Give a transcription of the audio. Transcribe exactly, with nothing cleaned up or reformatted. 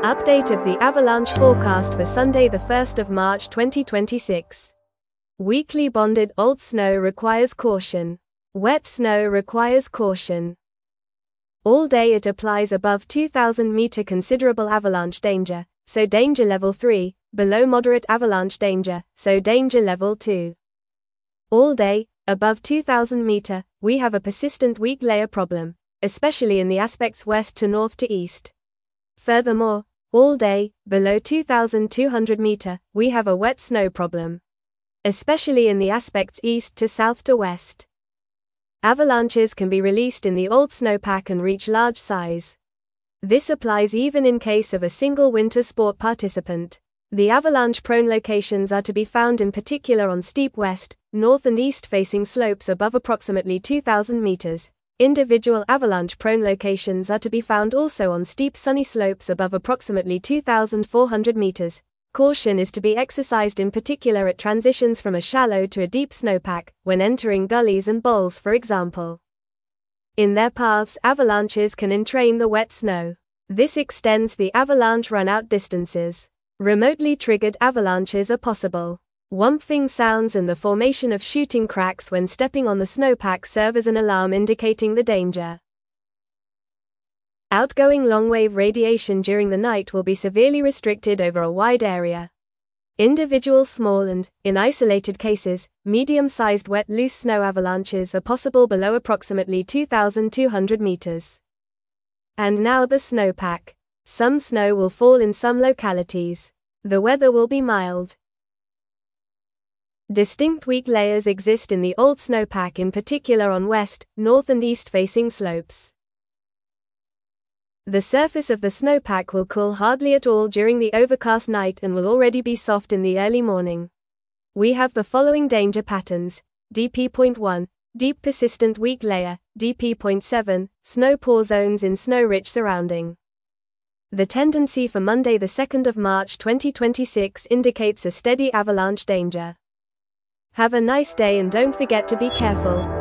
Update of the avalanche forecast for Sunday the first of March twenty twenty-six. Weakly bonded old snow requires caution. Wet snow requires caution. All day it applies above two thousand meter considerable avalanche danger, so danger level three, below moderate avalanche danger, so danger level two. All day, above two thousand meter, we have a persistent weak layer problem, especially in the aspects west to north to east. Furthermore, all day, below two thousand two hundred meter, we have a wet snow problem, especially in the aspects east to south to west. Avalanches can be released in the old snowpack and reach large size. This applies even in case of a single winter sport participant. The avalanche-prone locations are to be found in particular on steep west, north and east-facing slopes above approximately two thousand meters. Individual avalanche-prone locations are to be found also on steep sunny slopes above approximately two thousand four hundred meters. Caution is to be exercised in particular at transitions from a shallow to a deep snowpack, when entering gullies and bowls for example. In their paths, avalanches can entrain the wet snow. This extends the avalanche run-out distances. Remotely triggered avalanches are possible. Whomping sounds and the formation of shooting cracks when stepping on the snowpack serve as an alarm indicating the danger. Outgoing long-wave radiation during the night will be severely restricted over a wide area. Individual small and, in isolated cases, medium-sized wet loose snow avalanches are possible below approximately two thousand two hundred meters. And now the snowpack. Some snow will fall in some localities. The weather will be mild. Distinct weak layers exist in the old snowpack, in particular on west, north and east-facing slopes. The surface of the snowpack will cool hardly at all during the overcast night and will already be soft in the early morning. We have the following danger patterns: D P point one, deep persistent weak layer, D P point seven, snow pore zones in snow-rich surrounding. The tendency for Monday the second of March twenty twenty-six indicates a steady avalanche danger. Have a nice day and don't forget to be careful.